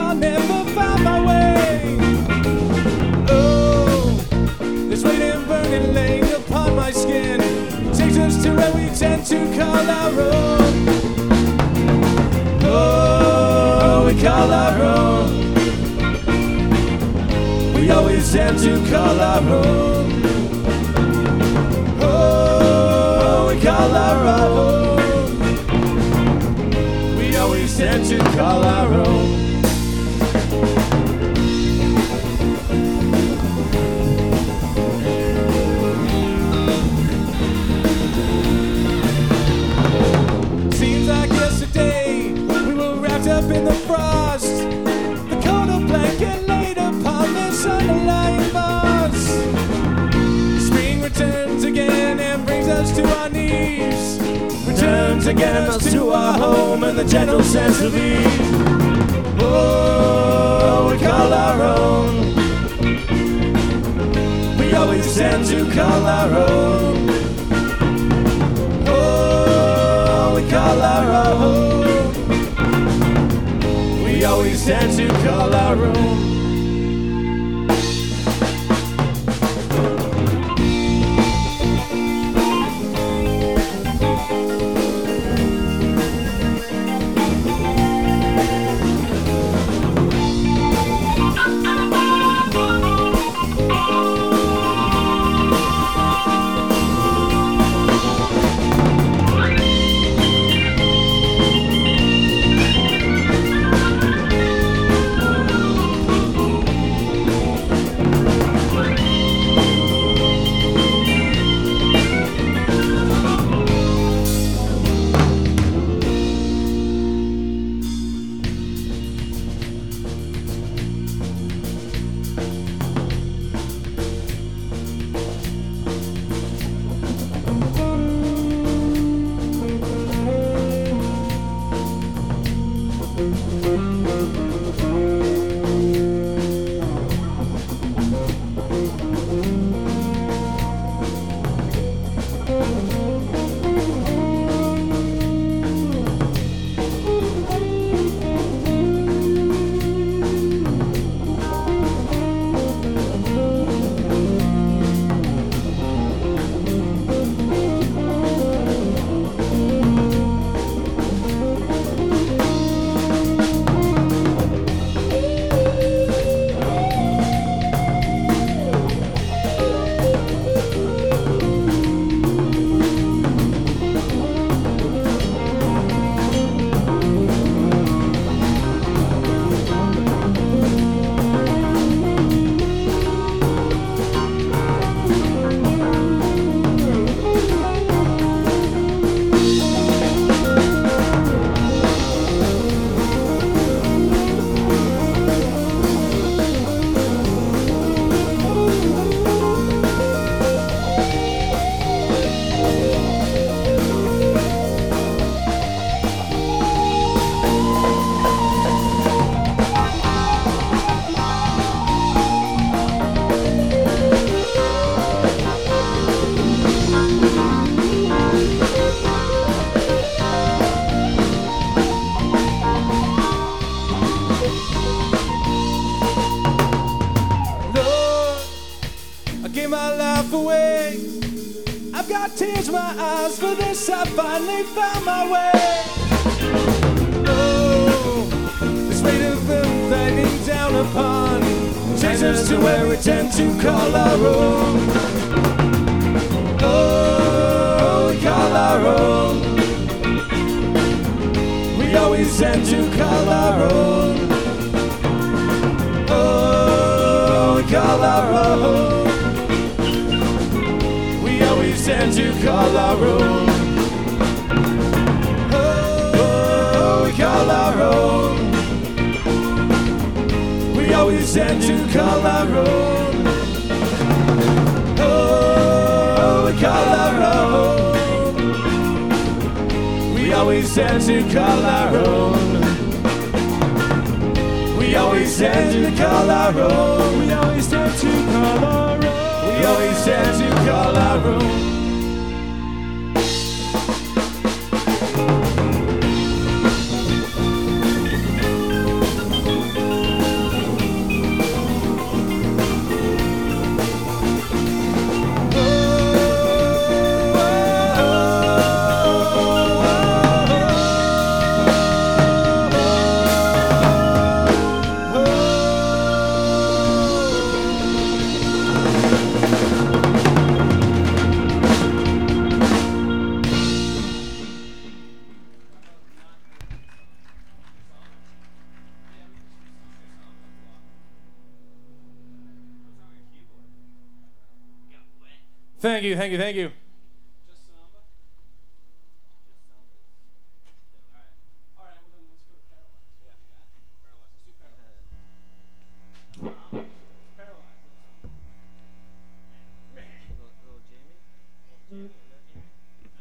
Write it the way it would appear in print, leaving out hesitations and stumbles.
I'll never find my way. Oh, this weight and burning laying upon my skin takes us to where we tend to call our own. Oh, we call our own. We always tend to call our own. Oh, we call our own. We always tend to call our own. Seems like yesterday we were wrapped up in the frost, the colder blanket laid upon this underlying moss. Spring returns again and brings us to our knees, returns again us to our home and the gentle sense of ease. Oh, we call our own. We always tend to call our own. Oh, we call our own. We always tend to call our own. My life away. I've got tears in my eyes for this. I finally found my way. Oh, this weight of them lightning down upon takes us to where we tend to call our own. Oh, we call our own. We always tend to call our own. Oh, we call our own. Tend to call our own. Oh, we call our own. We always tend to call our own. Oh, we call our own. We always tend to call our own. We always tend to call our own. We always tend to call our own. We always tend to call our own. Thank you, thank you, thank you.